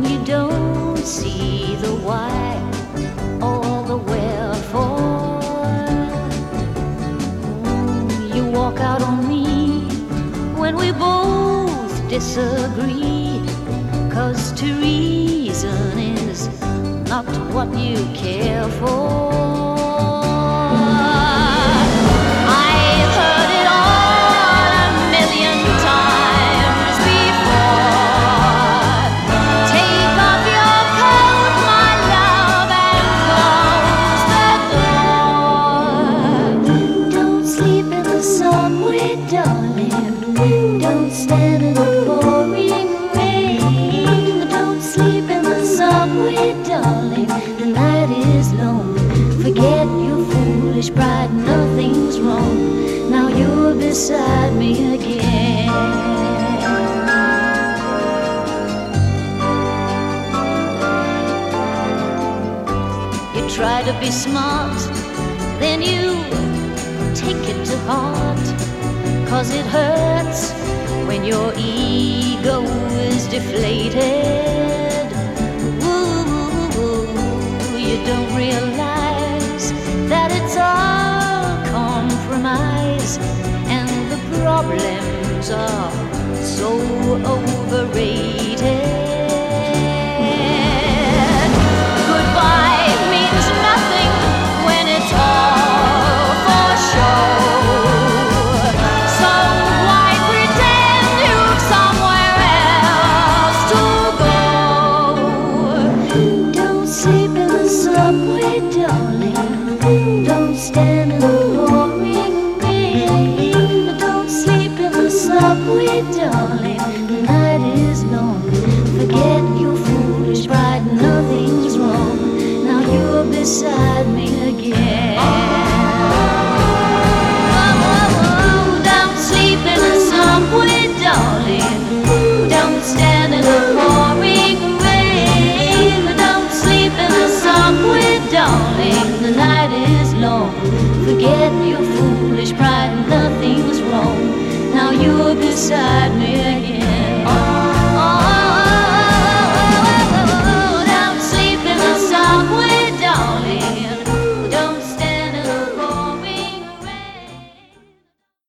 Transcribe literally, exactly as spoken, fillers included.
you don't see the why or the wherefore. Mm, you walk out on me when we both disagree, 'cause to reason is not what you care for. I've heard it all a million times before. Take off your coat, my love, and close the door. Don't sleep in the subway, darling. Don't stand in the pouring rain. Don't sleep in the subway, darling. The night is long. Forget your foolish pride, nothing's wrong. Now you're beside me again. You try to be smart, then you take it to heart, 'cause it hurts when your ego is deflated. Ooh, you don't realize that it's all compromise, and the problems are so overrated. Goodbye means nothing when it's all for show. So why pretend you've somewhere else to go? Don't sleep in the subway, darling. Don't stand in the pouring rain. Don't sleep in the subway, darling. The night is long. Forget your foolish pride, nothing's wrong. Now you're beside me again. Oh, don't sleep in the subway, darling. Don't stand in the pouring rain. Don't sleep in the subway, darling. The night is long. Forget your foolish pride, nothing's wrong. Now you're beside me again.